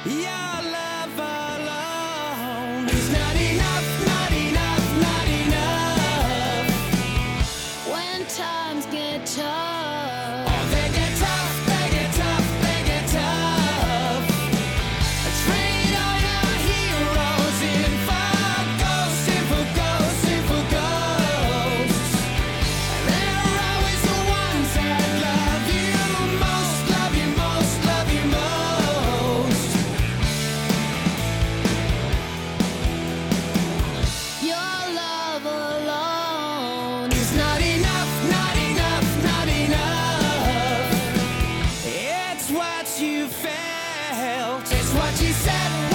Your love alone is not enough, not enough, not enough. When times get tough, Oh, they get tough, they get tough, they get tough. Trade all your heroes in for ghosts, in for ghosts, in for ghosts. They're always the ones that love you most, love you most, love you most. your love alone It's not enough, not enough, not enough. It's what you felt, it's what you said.